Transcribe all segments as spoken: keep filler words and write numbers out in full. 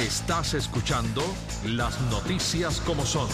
Estás escuchando Las Noticias como Son.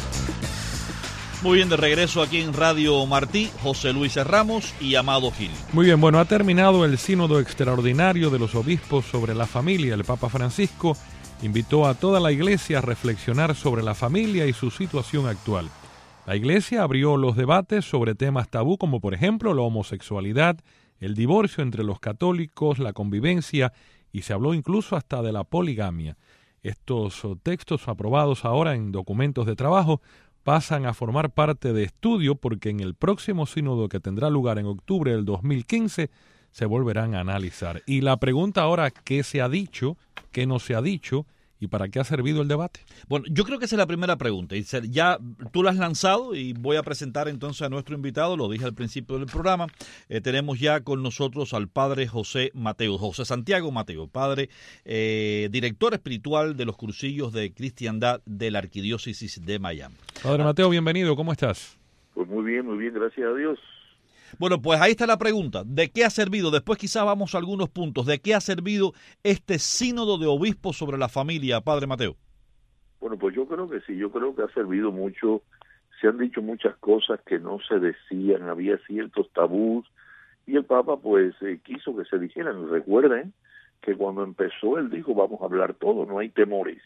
Muy bien, de regreso aquí en Radio Martí, José Luis Ramos y Amado Gil. Muy bien, bueno, ha terminado el sínodo extraordinario de los obispos sobre la familia. El Papa Francisco invitó a toda la Iglesia a reflexionar sobre la familia y su situación actual. La Iglesia abrió los debates sobre temas tabú como por ejemplo la homosexualidad, el divorcio entre los católicos, la convivencia y se habló incluso hasta de la poligamia. Estos textos aprobados ahora en documentos de trabajo pasan a formar parte de estudio porque en el próximo sínodo que tendrá lugar en octubre del dos mil quince se volverán a analizar. Y la pregunta ahora, ¿qué se ha dicho? ¿Qué no se ha dicho? ¿Y para qué ha servido el debate? Bueno, yo creo que esa es la primera pregunta. Y ya tú la has lanzado y voy a presentar entonces a nuestro invitado, lo dije al principio del programa. Eh, tenemos ya con nosotros al padre José Mateo, José Santiago Mateo, padre, eh, director espiritual de los cursillos de cristiandad de la Arquidiócesis de Miami. Padre Mateo, bienvenido, ¿cómo estás? Pues muy bien, muy bien, gracias a Dios. Bueno, pues ahí está la pregunta. ¿De qué ha servido? Después quizás vamos a algunos puntos. ¿De qué ha servido este sínodo de obispos sobre la familia, Padre Mateo? Bueno, pues yo creo que sí, yo creo que ha servido mucho. Se han dicho muchas cosas que no se decían, había ciertos tabús, y el Papa pues eh, quiso que se dijeran. Recuerden que cuando empezó él dijo, vamos a hablar todo, no hay temores.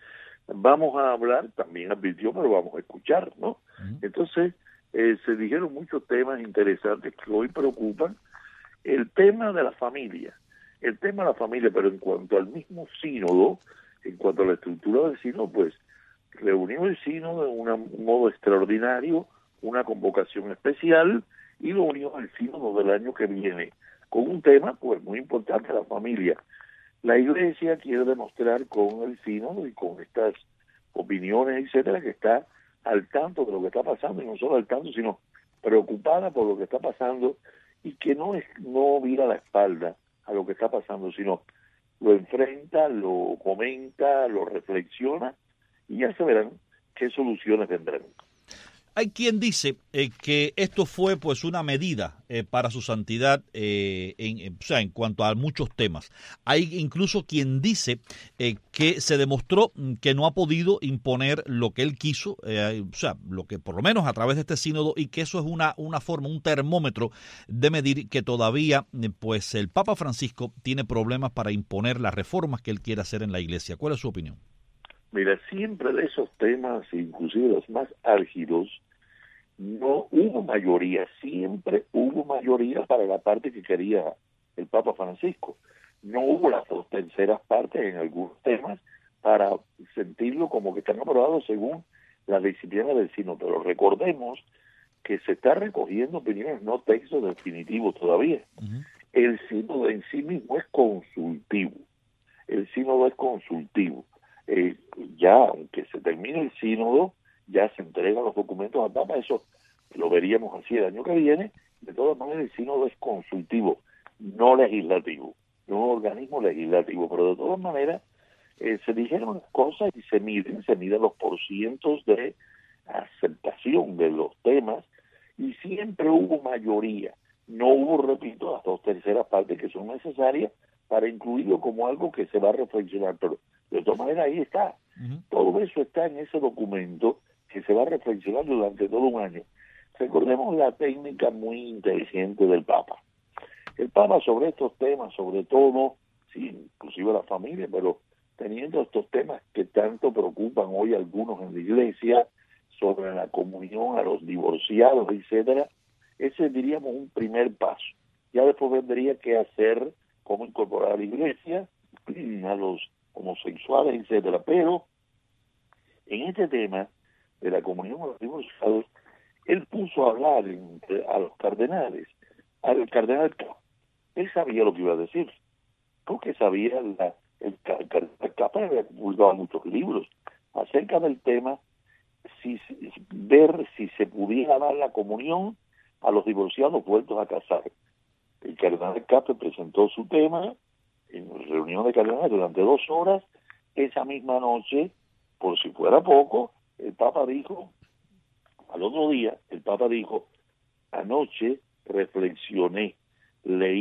Vamos a hablar, también advirtió, pero vamos a escuchar, ¿no? Uh-huh. Entonces, Eh, se dijeron muchos temas interesantes que hoy preocupan. El tema de la familia, el tema de la familia, pero en cuanto al mismo sínodo, en cuanto a la estructura del sínodo, pues reunió el sínodo en una, un modo extraordinario, una convocación especial, y lo unió al sínodo del año que viene, con un tema pues muy importante, la familia. La Iglesia quiere demostrar con el sínodo y con estas opiniones, etcétera, que está al tanto de lo que está pasando, y no solo al tanto, sino preocupada por lo que está pasando, y que no es no vira la espalda a lo que está pasando, sino lo enfrenta, lo comenta, lo reflexiona, y ya se verán qué soluciones vendrán. Hay quien dice eh, que esto fue pues una medida eh, para su santidad, eh, en, en, o sea, en cuanto a muchos temas. Hay incluso quien dice eh, que se demostró que no ha podido imponer lo que él quiso, eh, o sea, lo que por lo menos a través de este sínodo, y que eso es una, una forma, un termómetro de medir que todavía pues el Papa Francisco tiene problemas para imponer las reformas que él quiere hacer en la Iglesia. ¿Cuál es su opinión? Mira, siempre de esos temas, inclusive los más álgidos, no hubo mayoría, siempre hubo mayoría para la parte que quería el Papa Francisco. No hubo las dos terceras partes en algunos temas para sentirlo como que están aprobados según la disciplina del sínodo. Pero recordemos que se está recogiendo opiniones, no textos definitivos todavía. Uh-huh. El sínodo en sí mismo es consultivo. El sínodo es consultivo. Eh, ya, aunque se termine el sínodo, ya se entregan los documentos al Papa, eso lo veríamos así el año que viene. De todas maneras, el sínodo es consultivo, no legislativo, no un organismo legislativo, pero de todas maneras eh, se dijeron cosas y se miden, se miden los porcientos de aceptación de los temas, y siempre hubo mayoría. No hubo, repito, las dos terceras partes que son necesarias para incluirlo como algo que se va a reflexionar, pero de todas maneras ahí está. Uh-huh. Todo eso está en ese documento que se va a reflexionar durante todo un año. Recordemos la técnica muy inteligente del Papa. El Papa sobre estos temas, sobre todo, sí, inclusive la familia, pero teniendo estos temas que tanto preocupan hoy a algunos en la Iglesia, sobre la comunión a los divorciados, etcétera, ese diríamos un primer paso. Ya después vendría que hacer, cómo incorporar a la Iglesia, a los homosexuales, etcétera. Pero en este tema de la comunión a los divorciados, él puso a hablar entre, a los cardenales, al cardenal Capa. Él sabía lo que iba a decir, porque sabía, la, el, el cardenal Capa había publicado muchos libros acerca del tema, si, ver si se pudiera dar la comunión a los divorciados vueltos a casar. El cardenal Capa presentó su tema en reunión de cardenales durante dos horas. Esa misma noche, por si fuera poco, el Papa dijo, al otro día, el Papa dijo, anoche reflexioné, leí,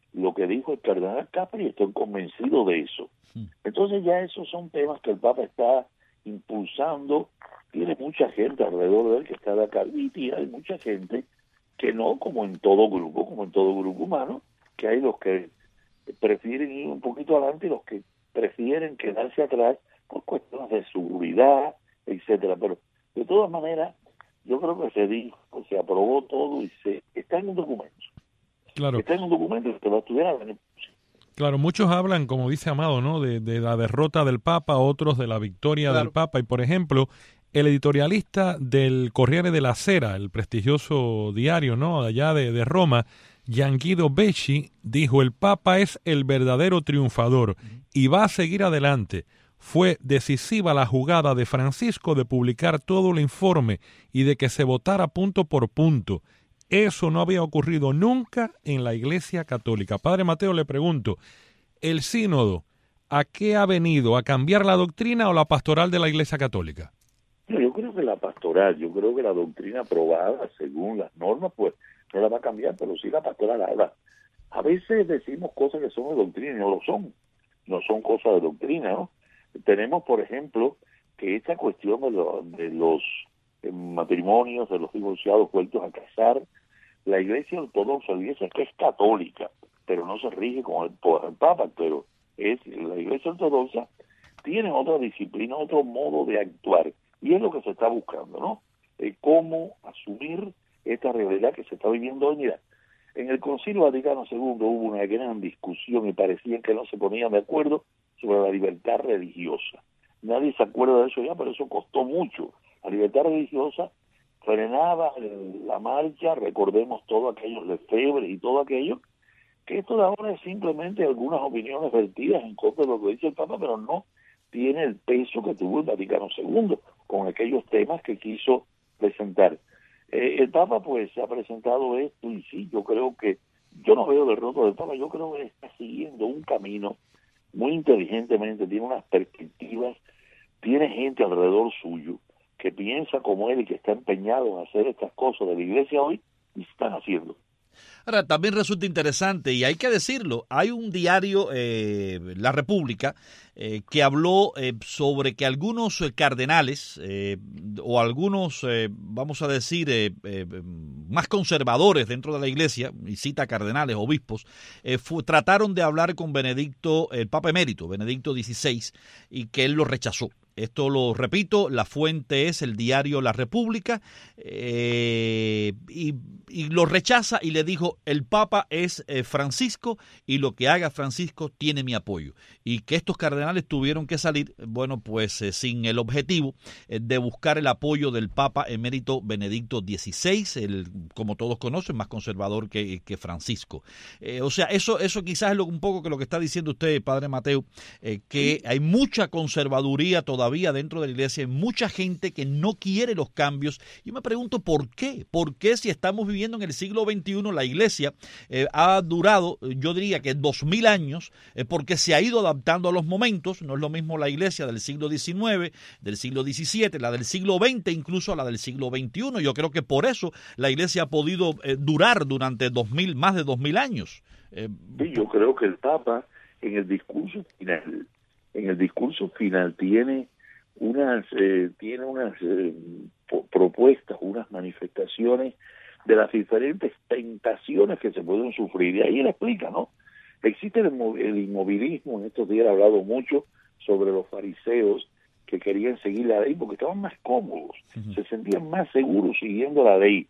lo que dijo el cardenal Capri, estoy convencido de eso. Entonces ya esos son temas que el Papa está impulsando, tiene mucha gente alrededor de él que está de acuerdo, y hay mucha gente que no, como en todo grupo, como en todo grupo humano, que hay los que prefieren ir un poquito adelante y los que prefieren quedarse atrás por cuestiones de seguridad, etcétera. Pero de todas maneras, yo creo que se dijo, se aprobó todo y se está en un documento. Claro. Está en un documento que va a estudiar. Claro, muchos hablan, como dice Amado, ¿no? De, de la derrota del Papa, otros de la victoria claro. del Papa. Y, por ejemplo, el editorialista del Corriere della Sera, el prestigioso diario, ¿no?, allá de, de Roma, Gianguido Becci, dijo: el Papa es el verdadero triunfador y va a seguir adelante. Fue decisiva la jugada de Francisco de publicar todo el informe y de que se votara punto por punto. Eso no había ocurrido nunca en la Iglesia Católica. Padre Mateo, le pregunto, ¿el sínodo a qué ha venido? ¿A cambiar la doctrina o la pastoral de la Iglesia Católica? Yo creo que la pastoral, yo creo que la doctrina aprobada según las normas, pues no la va a cambiar, pero sí la pastoral. Ahora, a veces decimos cosas que son de doctrina y no lo son, no son cosas de doctrina, ¿no? Tenemos, por ejemplo, que esta cuestión de, lo, de los eh, matrimonios, de los divorciados vueltos a casar, la Iglesia Ortodoxa, la Iglesia que es católica, pero no se rige con el, por el Papa, pero es la Iglesia Ortodoxa, tiene otra disciplina, otro modo de actuar, y es lo que se está buscando, ¿no? Eh, cómo asumir esta realidad que se está viviendo hoy. Mira, en el Concilio Vaticano segundo hubo una gran discusión y parecía que no se ponían de acuerdo sobre la libertad religiosa. Nadie se acuerda de eso ya, pero eso costó mucho. La libertad religiosa frenaba la marcha, recordemos todos aquellos lefebres y todo aquello, que esto de ahora es simplemente algunas opiniones vertidas en contra de lo que dice el Papa, pero no tiene el peso que tuvo el Vaticano segundo con aquellos temas que quiso presentar. Eh, el Papa pues ha presentado esto y sí, yo creo que, yo no veo derrota del Papa, yo creo que está siguiendo un camino muy inteligentemente, tiene unas perspectivas, tiene gente alrededor suyo que piensa como él y que está empeñado en hacer estas cosas de la Iglesia hoy y se están haciendo. Ahora, también resulta interesante, y hay que decirlo, hay un diario, eh, La República, eh, que habló eh, sobre que algunos eh, cardenales eh, o algunos, eh, vamos a decir, eh, eh, más conservadores dentro de la Iglesia, y cita cardenales, obispos, eh, fu- trataron de hablar con Benedicto, el Papa Emérito, Benedicto dieciséis, y que él lo rechazó. Esto lo repito, la fuente es el diario La República, eh, y, y lo rechaza y le dijo: el Papa es eh, Francisco y lo que haga Francisco tiene mi apoyo. Y que estos cardenales tuvieron que salir, bueno, pues eh, sin el objetivo eh, de buscar el apoyo del Papa Emérito Benedicto dieciséis, el, como todos conocen, más conservador que, que Francisco. Eh, o sea, eso, eso quizás es lo, un poco que lo que está diciendo usted, Padre Mateo, eh, que hay mucha conservaduría todavía dentro de la Iglesia, hay mucha gente que no quiere los cambios. Yo me pregunto por qué, por qué si estamos viviendo en el siglo veintiuno, la Iglesia eh, ha durado, yo diría que dos mil años, eh, porque se ha ido adaptando a los momentos. No es lo mismo la Iglesia del siglo diecinueve, del siglo diecisiete, la del siglo veinte, incluso la del siglo veintiuno. Yo creo que por eso la Iglesia ha podido eh, durar durante dos mil, más de dos mil años. Eh, sí, yo creo que el Papa en el discurso final, en el discurso final tiene unas eh, tiene unas eh, propuestas, unas manifestaciones de las diferentes tentaciones que se pueden sufrir. Y ahí él explica, ¿no? Existe el, el inmovilismo. En estos días he hablado mucho sobre los fariseos que querían seguir la ley porque estaban más cómodos, uh-huh. se sentían más seguros siguiendo la ley.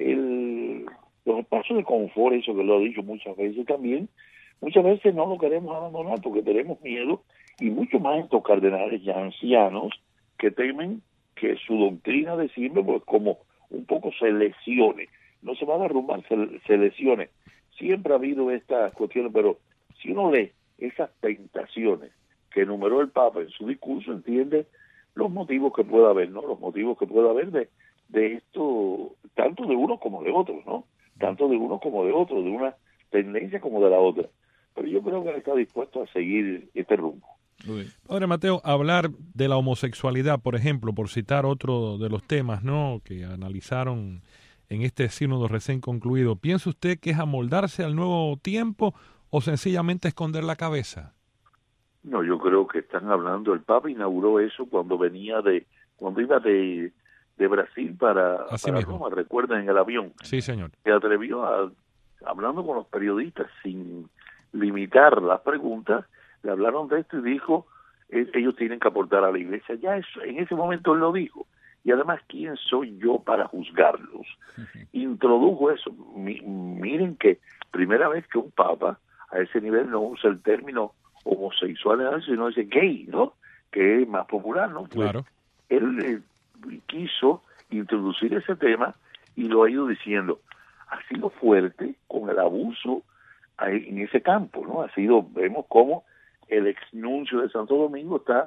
El, los espacios de confort, eso que lo he dicho muchas veces también, muchas veces no lo queremos abandonar porque tenemos miedo, y mucho más estos cardenales ya ancianos que temen que su doctrina de siempre, pues como un poco se lesione. No se va a derrumbar, se, se lesione. Siempre ha habido estas cuestiones, pero si uno lee esas tentaciones que enumeró el Papa en su discurso, entiende los motivos que pueda haber, ¿no? Los motivos que pueda haber de, de esto, tanto de uno como de otros, ¿no? Tanto de uno como de otro, de una tendencia como de la otra. Pero yo creo que él está dispuesto a seguir este rumbo. Padre Mateo, hablar de la homosexualidad, por ejemplo, por citar otro de los temas, ¿no?, que analizaron en este sínodo recién concluido, ¿piensa usted que es amoldarse al nuevo tiempo o sencillamente esconder la cabeza? No, yo creo que están hablando, el Papa inauguró eso cuando venía de, cuando iba de, de Brasil para, para Roma, recuerdan, en el avión. Sí, señor. Se atrevió a, hablando con los periodistas sin limitar las preguntas, le hablaron de esto y dijo, ellos tienen que aportar a la iglesia. Ya eso, en ese momento él lo dijo. Y además, ¿quién soy yo para juzgarlos? Introdujo eso. Mi, miren que primera vez que un papa a ese nivel no usa el término homosexual, sino dice gay, ¿no? Que es más popular, ¿no? Pues claro. Él eh, quiso introducir ese tema y lo ha ido diciendo. Ha sido fuerte con el abuso ahí, en ese campo, ¿no? Ha sido, vemos cómo el exnuncio de Santo Domingo está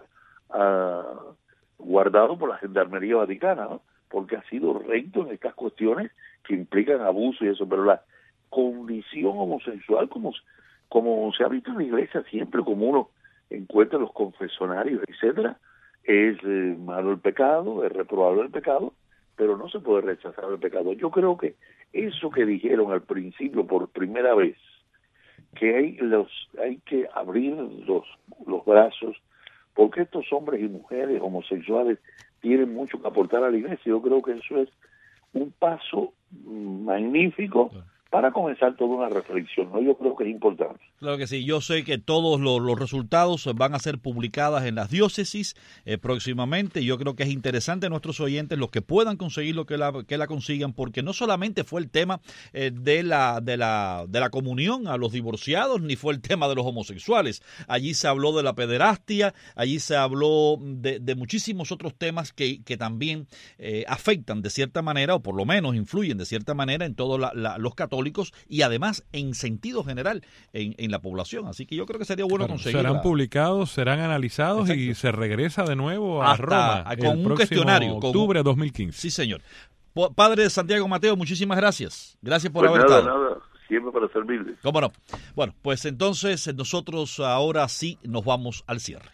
uh, guardado por la Gendarmería Vaticana, ¿no? Porque ha sido recto en estas cuestiones que implican abuso y eso, pero la condición homosexual, como, como se ha visto en la iglesia siempre, como uno encuentra los confesionarios, etcétera, es eh, malo el pecado, es reprobable el pecado, pero no se puede rechazar el pecado. Yo creo que eso que dijeron al principio por primera vez, que hay los hay que abrir los los brazos, porque estos hombres y mujeres homosexuales tienen mucho que aportar a la iglesia. Yo creo que eso es un paso magnífico para comenzar toda una reflexión, ¿no? Yo creo que es importante. Claro que sí, yo sé que todos los, los resultados van a ser publicadas en las diócesis eh, próximamente. Yo creo que es interesante a nuestros oyentes los que puedan conseguir lo que la, que la consigan, porque no solamente fue el tema eh, de, la, de, la, de la comunión a los divorciados, ni fue el tema de los homosexuales. Allí se habló de la pederastia, allí se habló de, de muchísimos otros temas que, que también eh, afectan de cierta manera, o por lo menos influyen de cierta manera en todos la, la, los católicos, y además en sentido general en, en la población. Así que yo creo que sería bueno, bueno conseguir. Serán publicados, serán analizados. Exacto. Y se regresa de nuevo a Hasta, Roma con el un cuestionario. Octubre de dos mil quince. Sí, señor. Padre Santiago Mateo, muchísimas gracias. Gracias por pues haber nada, estado. Nada, siempre para servirles. ¿Cómo no? Bueno, pues entonces nosotros ahora sí nos vamos al cierre.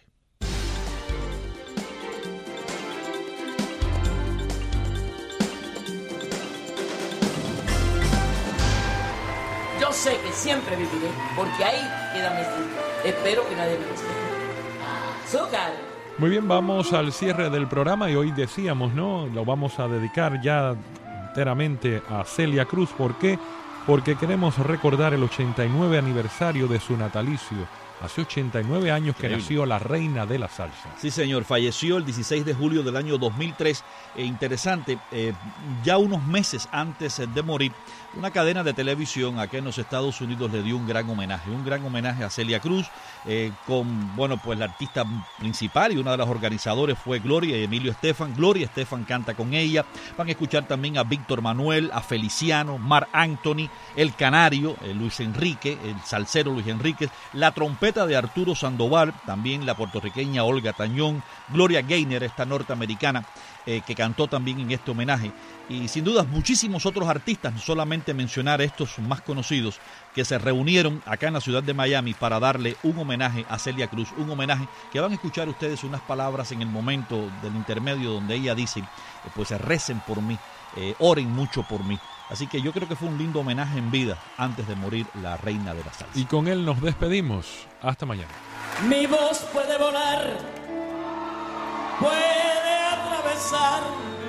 Yo sé que siempre viviré, porque ahí queda mi sitio. Espero que nadie me lo esté. ¡Azúcar! Muy bien, vamos al cierre del programa y hoy decíamos, ¿no? Lo vamos a dedicar ya enteramente a Celia Cruz. ¿Por qué? Porque queremos recordar el ochenta y nueve aniversario de su natalicio. Hace ochenta y nueve años que Increíble. Nació la reina de la salsa. Sí, señor. Falleció el dieciséis de julio del año dos mil tres. E interesante, eh, ya unos meses antes de morir, una cadena de televisión aquí en los Estados Unidos le dio un gran homenaje, un gran homenaje a Celia Cruz, eh, con, bueno, pues la artista principal y una de las organizadoras fue Gloria y Emilio Estefan. Gloria Estefan canta con ella. Van a escuchar también a Víctor Manuel, a Feliciano, Mar Anthony, el Canario, eh, Luis Enrique, el salsero Luis Enríquez, la trompeta de Arturo Sandoval, también la puertorriqueña Olga Tañón, Gloria Gaynor, esta norteamericana, eh, que cantó también en este homenaje, y sin duda muchísimos otros artistas, no solamente mencionar estos más conocidos, que se reunieron acá en la ciudad de Miami para darle un homenaje a Celia Cruz, un homenaje que van a escuchar ustedes unas palabras en el momento del intermedio donde ella dice, eh, pues recen por mí, eh, oren mucho por mí. Así que yo creo que fue un lindo homenaje en vida antes de morir la reina de la salsa. Y con él nos despedimos. Hasta mañana. Mi voz puede volar, puede atravesar.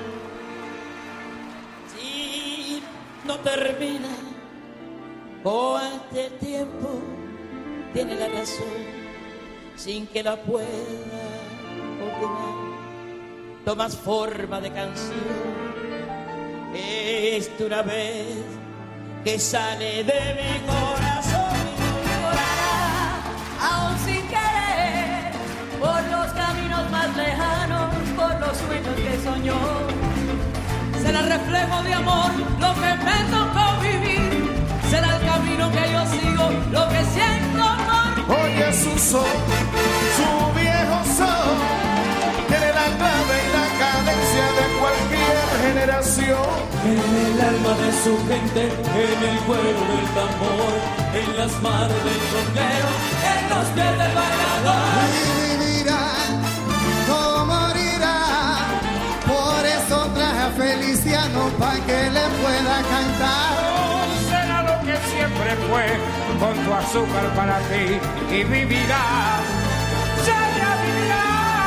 Si no termina, o este tiempo tiene la razón, sin que la pueda ordenar. Tomas forma de canción. Es de una vez que sale de mi corazón y volará, aún sin querer, por los caminos más lejanos, por los sueños que soñó. Será el reflejo de amor lo que me tocó vivir, será el camino que yo sigo, lo que siento por mí. Oye su son, su viejo son, tiene la clave y la cadencia de cualquier generación. En el alma de su gente, en el cuero del tambor, en las manos del tronquero, en los pies del bailador. Y vivirá, no morirá, por eso traje a Feliciano pa' que le pueda cantar. No será lo que siempre fue, con tu azúcar para ti y vivirás, Celia vivirás.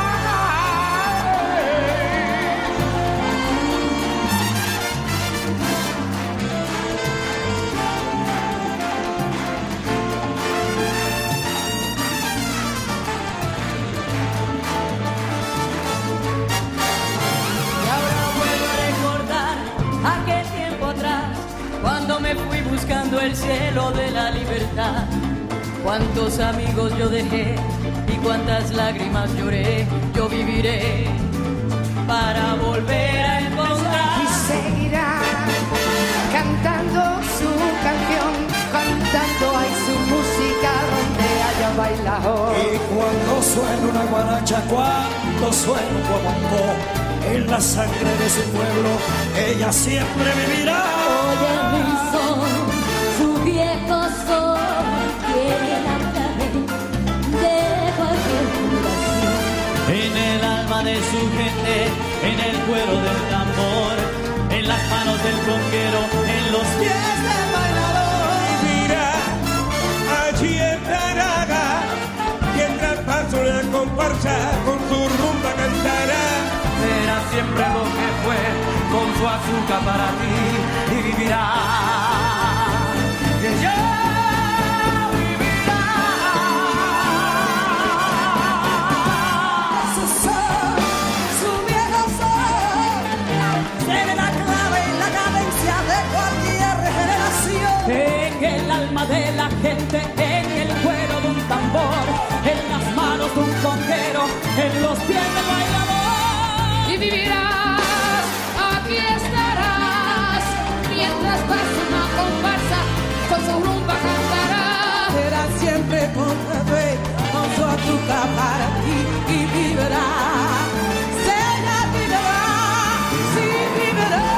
Cuando me fui buscando el cielo de la libertad, cuántos amigos yo dejé y cuántas lágrimas lloré, yo viviré para volver a encontrar. Y seguirá cantando su canción, cantando hay su música donde haya bailador. Y cuando suena una guaracha, cuando suena un guaguancó, en la sangre de su pueblo, ella siempre vivirá. Oye mi son, su viejo son, quiere la clave de cualquier curación. En el alma de su gente, en el cuero del tambor, en las manos del conquero, en los pies del bailador. Vivirá allí en Taraga, mientras el paso de la comparsa con su rumba cantará. Será siempre lo que fue, con su azúcar para ti, y vivirá. Y ella vivirá. Su son, su viejo son, tiene la clave y la cadencia de cualquier generación. En el alma de la gente, en el cuero de un tambor, en las manos de un conquero, en los pies del bailador. Y vivirás, aquí estarás, mientras pasa una comparsa, con su rumba cantará. Será siempre con fe, con su azúcar para ti y vivirá. Celia vivirá, sí vivirá.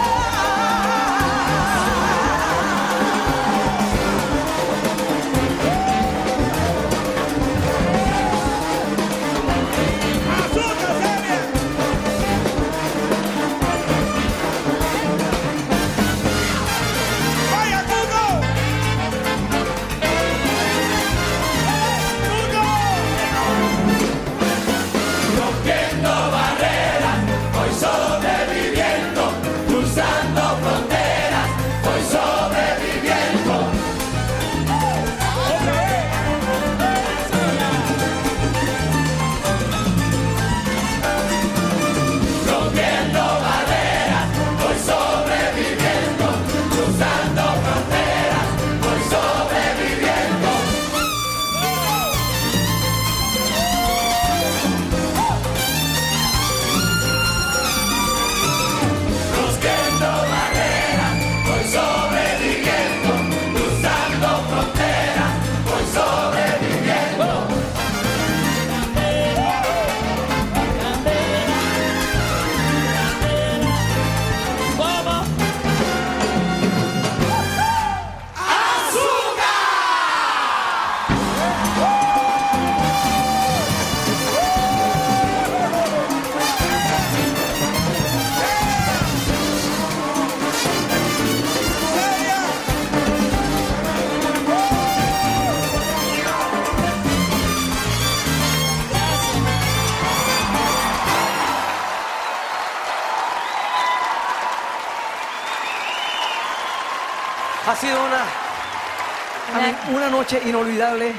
Ha sido una, una, una noche inolvidable.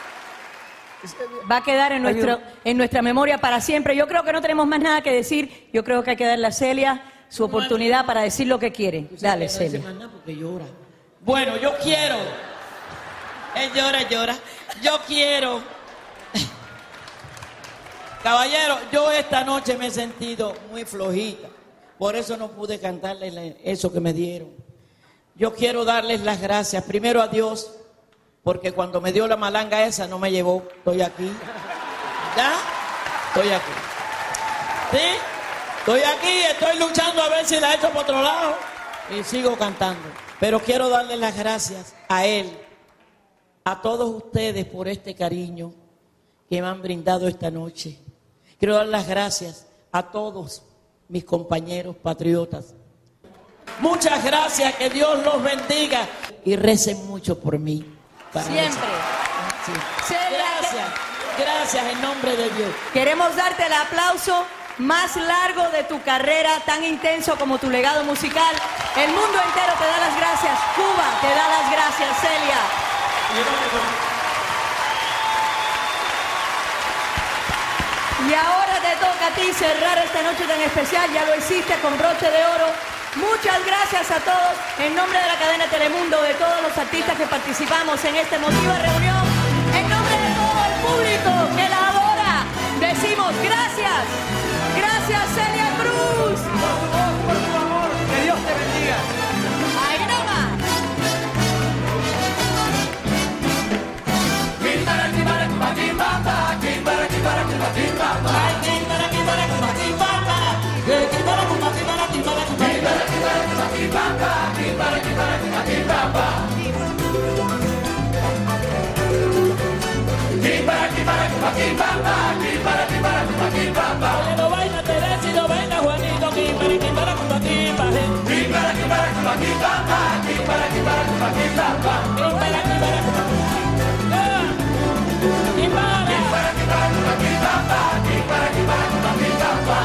Va a quedar en, nuestro, en nuestra memoria para siempre. Yo creo que no tenemos más nada que decir. Yo creo que hay que darle a Celia su oportunidad para decir lo que quiere. Dale, Celia. Bueno, yo quiero. Él llora, llora. Yo quiero. Caballero, yo esta noche me he sentido muy flojita. Por eso no pude cantarles eso que me dieron. Yo quiero darles las gracias primero a Dios, porque cuando me dio la malanga esa no me llevó. Estoy aquí. ¿Ya? Estoy aquí. ¿Sí? Estoy aquí, estoy luchando a ver si la echo por otro lado. Y sigo cantando. Pero quiero darles las gracias a él, a todos ustedes por este cariño que me han brindado esta noche. Quiero dar las gracias a todos mis compañeros patriotas. Muchas gracias, que Dios los bendiga y recen mucho por mí. para Siempre. eso. Sí. Celia, Gracias, gracias en nombre de Dios. queremos darte el aplauso más largo de tu carrera, tan intenso como tu legado musical. El mundo entero te da las gracias. Cuba te da las gracias, Celia. Y ahora te toca a ti cerrar esta noche tan especial. Ya lo hiciste con broche de oro. Muchas gracias a todos. En nombre de la cadena Telemundo, de todos los artistas que participamos en esta emotiva reunión, en nombre de todo el público que la adora, decimos gracias. Gracias, Celia Cruz. Por tu voz, por tu amor. Que Dios te bendiga. Ahí nomás. No baila Teresa y no baila Juanito, kimbara, kimbara, kumba, kimba, eh. Kimbara, kimbara, kumba, kimba, pa, kimbara, kimbara, kumba, kimba, pa. Kimbara, kimbara, kumba, ah. Kimbara. Kimbara, kimbara, kumba, kimba, pa, kimbara, kimbara, kumba, kimba, pa.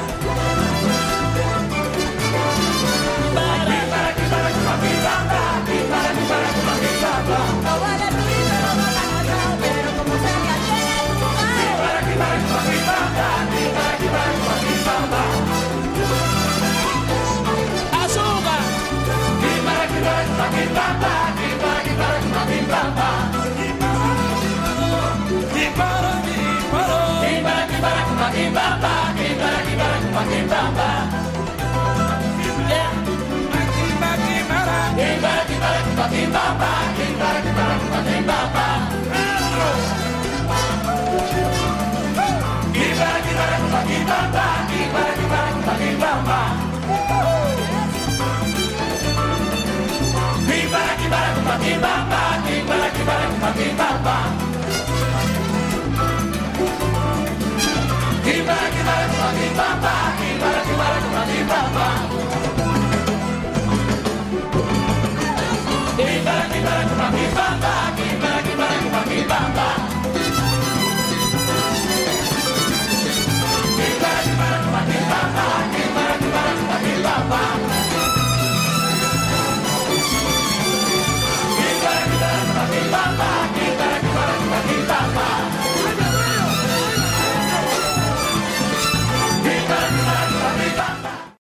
Kimbara, kimbara, kimbara, kumba, kimba, pa, kimbara, kimbara, kumba, kimba, pa. No vale tu vida, no vale nada, pero como Celia tiene tu mano. Kimbara, kimbara, kumba, kimba, pa, kimbara, kimbara, kumba, kimba, pa. Azúcar. Kimbara, kimbara, kumba, kimba, pa, kimbara, kimbara, kumba, kimba, pa. Kimbara, kimbara. Kimbara, kimbara, kumba, kimba, pa, kimbara, kimbara, kumba, kimba, pa. Yeah. Kimbara, kimbara. Kimbara, kimbara, kumba, kimba, pa, kimbara, kimbara, kumba, kimba, pa. Kimbara, kimbara, kumba, kimba, pa, kimbara, kimbara, kumba, kimba, pa. Kimbara, kimbara, kumba, kimba, pa, kimbara, kimbara, kumba, kimba, pa. Kimbara, kimbara, kumba, kimba, pa, kimbara, kimbara, kumba, kimba, pa. Kimbara, kimbara, kumba, kimba, pa,